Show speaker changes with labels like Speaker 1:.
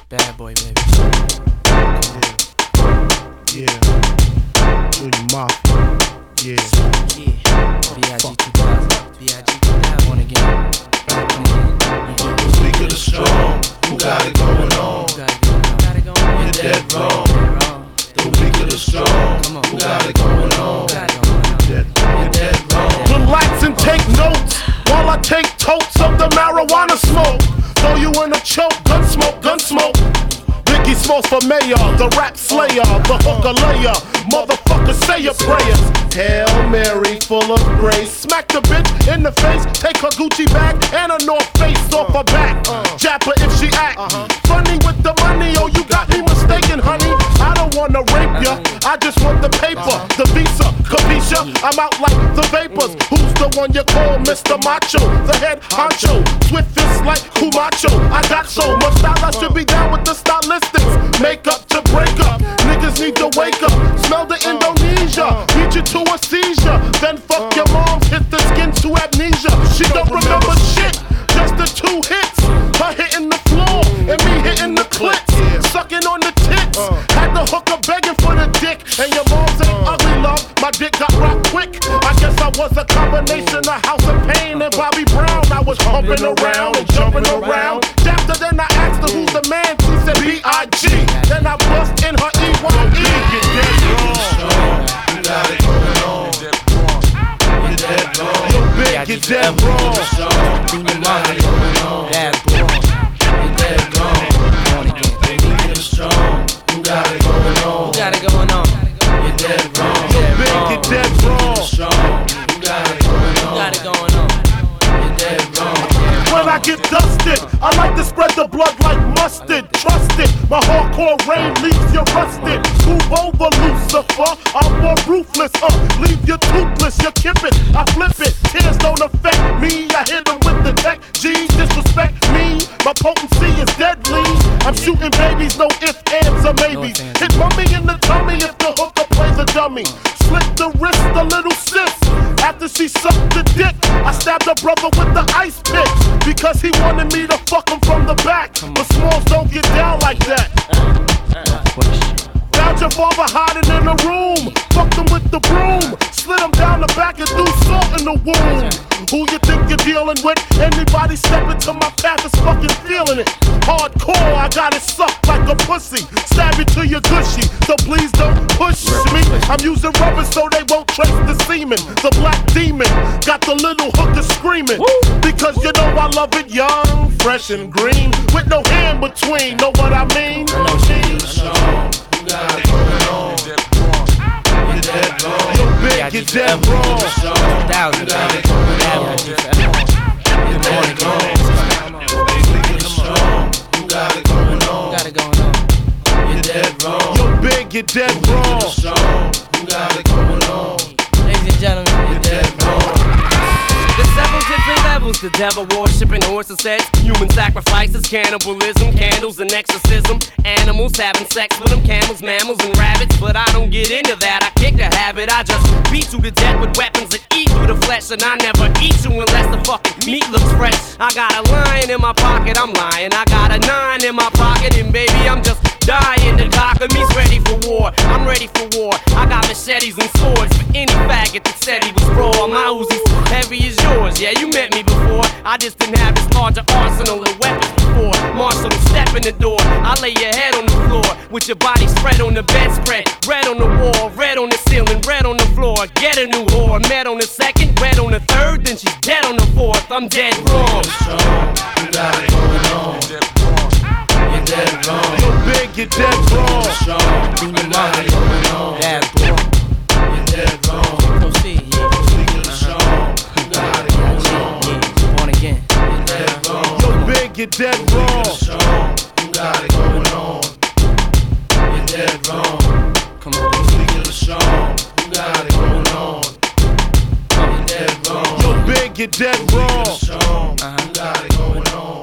Speaker 1: Bad boy, baby.
Speaker 2: Yeah. Junior Mafia. Yeah.
Speaker 1: B.I.G. 2000. B.I.G. 2000. Born again. Come on.
Speaker 3: The weak of the strong, who got it going on? You're dead wrong. The weak of the strong, who got it going on? You're dead wrong.
Speaker 2: Relax and take notes while I take totes of the marijuana smoke. Throw you in a choke, gun smoke, gun smoke. Biggie Smalls for mayor, the rap slayer, the hooker layer. Motherfucker, say your prayers. Hail Mary, full of grace. Smack the bitch in the face, take her Gucci bag and a North Face off her back. Jab her if she act funny with the money. Oh, you got me mistaken, honey. I don't wanna rape ya, I just want the paper, the visa, capisha. I'm out like the vapors. Who's the one you call Mr. Macho? The head honcho, swift fist like Kumacho. I got so much style, I should be down with the stylistics. Make up to break up, niggas need to wake up. Smell the Indonesia, beat you to a seizure. Then fuck your moms, hit the skin to amnesia. She don't remember shit, just the 2 hits. Her hitting the floor, and me hitting the clits. Sucking on the tits, had the hooker begging for the dick. And your mom's ain't ugly, love, my dick got rocked quick. I guess I was a combination of House of Pain and Bobby Brown. I was humping around and jumping around. After then I asked her who's the man, she said B.I.G. Then I bust in her E.Y.E.
Speaker 3: Get dead wrong. You got it going on. You're dead wrong.
Speaker 2: Yo, big, get dead wrong.
Speaker 1: Junior Mafia. Bad boy.
Speaker 3: You're dead wrong.
Speaker 1: Born again.
Speaker 3: You're strong. You got it going on.
Speaker 1: Got it going on.
Speaker 3: You're dead wrong.
Speaker 2: Yo, big, get dead wrong.
Speaker 3: Strong. You got it going on.
Speaker 1: Got it going on.
Speaker 3: You're dead wrong.
Speaker 2: When I get dusted, I like to spread the blood like mustard. Trust it, my hardcore rain leaves you rusted. Move over, Lucifer, I'm more ruthless. Leave you toothless, you kip it, I flip it. Tears don't affect me, I hit them with the tech. G, disrespect me, my potency is deadly. I'm shooting babies, no ifs, ands, or maybes. Hit mummy in the tummy if the hooker plays a dummy. Slit the wrist, a little sis. After she sucked the dick, I stabbed her brother with the ice pick. Because he wanted me to fuck him from the back. But Smalls don't get down like that. Found your father hiding in the room. Fucked him with the broom. Slid him down the back and threw salt in the womb. Who you think you're dealing with? Anybody step into my path is fucking feeling it. Hardcore, I got it sucked like a pussy. Stab you to your gushy, so please don't push me. I'm using rubber so they won't trace the semen. The black demon got the little hooker screaming. Because you know I love it young, fresh and green, with no hand between. Know what I mean?
Speaker 3: You're strong. You got it going on. You're dead wrong.
Speaker 2: Yo, big, you're dead wrong.
Speaker 1: Thousand.
Speaker 3: Got it going on. You're dead wrong. You're strong. You got it going on.
Speaker 1: Got it going on.
Speaker 3: You're dead wrong.
Speaker 2: Yo, big, you're dead wrong.
Speaker 3: You're strong. You got it going on.
Speaker 1: Ladies and gentlemen,
Speaker 3: You're dead wrong.
Speaker 4: There's several different levels, the devil worshiping horses, sex, human sacrifices, cannibalism, candles and exorcism, animals having sex with them, camels, mammals and rabbits, but I don't get into that, I kick the habit, I just beat you to death with weapons that eat through the flesh, and I never eat you unless the fucking meat looks fresh. I got a lion in my pocket, I'm lying, I got a 9 in my pocket, and baby I'm just dying. The cock of me's ready for war, I'm ready for war, I got machetes and swords for any faggot that said he was raw. My Uzi's heavy as yours, yeah, you met me before. I just didn't have this larger arsenal of weapons before. Marshall, step in the door, I lay your head on the floor with your body spread on the bedspread. Red on the wall, red on the ceiling, red on the floor. Get a new whore, met on the second, red on the third, then she's dead on the fourth. I'm dead wrong.
Speaker 3: Strong. You got it going on. You're dead wrong.
Speaker 2: Yo, big, you're dead wrong.
Speaker 3: Strong. You got it going on.
Speaker 1: bad boy.
Speaker 3: You're dead wrong.
Speaker 1: Proceed, yeah.
Speaker 3: You're strong. You got it going on.
Speaker 1: Yeah. Born again.
Speaker 3: You're dead wrong.
Speaker 2: Yo, big, you're dead wrong.
Speaker 3: Strong. You got it going on. You're dead wrong.
Speaker 1: Come on.
Speaker 3: You're strong. You got it going on. You're dead wrong.
Speaker 2: Yo, big, you're dead wrong.
Speaker 3: Strong. You got it going on.